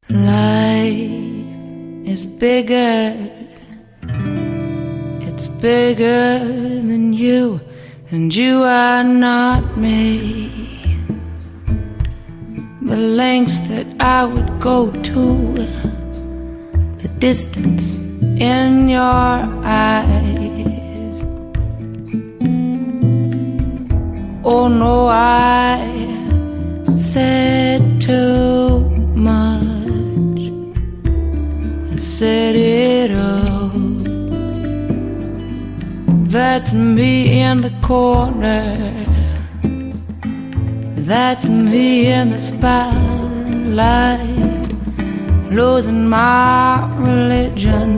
Life is bigger, it's bigger than you, and you are not me. The lengths that I would go to, the distance in your eyes. Oh no, I said too much. I said it all. That's me in the corner, that's me in the spotlight, losing my religion,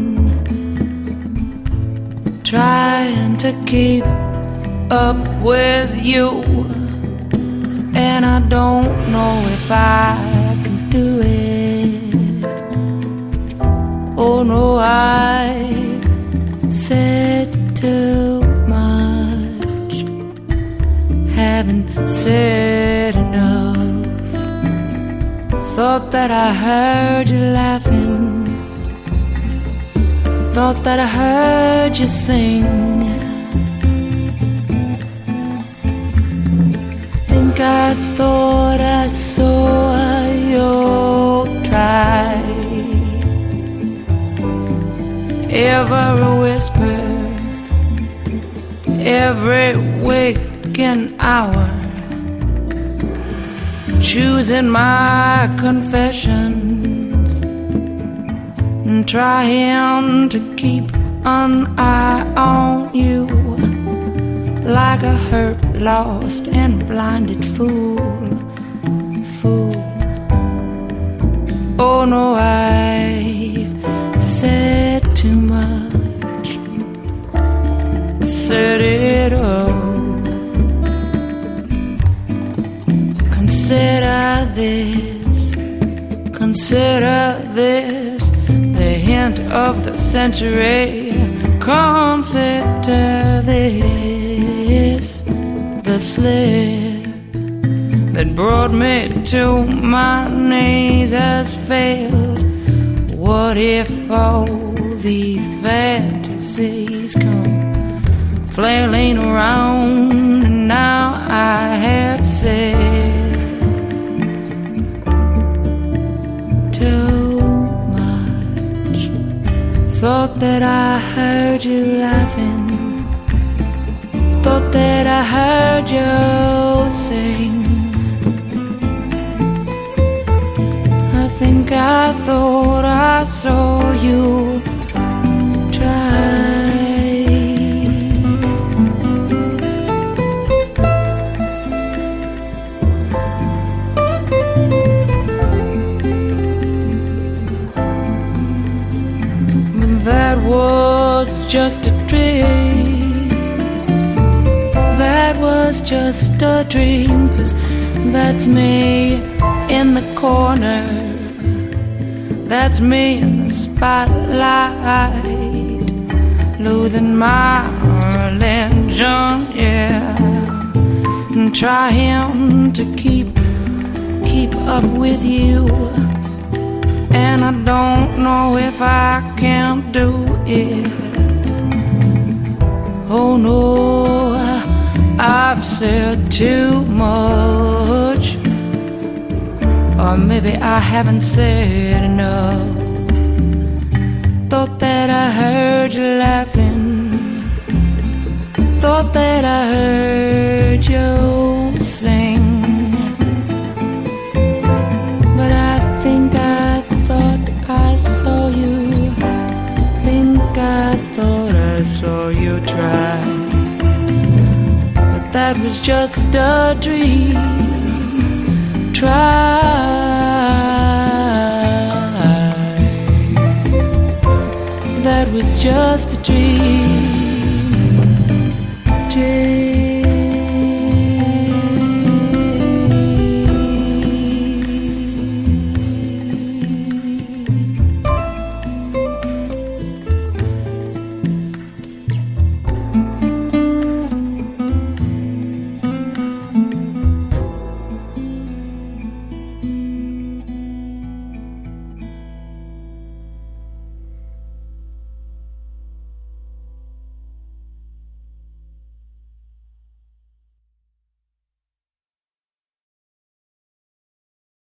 trying to keep up with you, and I don't know if I can do it. Oh no, I said too much, haven't said enough. Thought that I heard you laughing, thought that I heard you sing. Think I thought I saw you try. Every whisper, every waking hour, choosing my confessions and trying to keep an eye on you, like a hurt, lost and blinded fool. Oh no, I've said too much, I said it all. Consider this, the hint of the century. Consider this, the slip that brought me to my knees has failed. What if all these fantasies come flailing around, and now I have said too much. Thought that I heard you laughing, thought that I heard you sing. I think I thought I saw you try. But that was just a dream, that was just a dream, 'cause that's me in the corner, that's me in the spotlight, losing my religion, yeah, and trying to keep up with you, and I don't know if I can do it. Oh no, I've said too much, or maybe I haven't said enough. Thought that I heard you laughing, thought that I heard you sing, but I think I thought I saw you, think I thought I saw you try, but that was just a dream. Try. That was just a dream.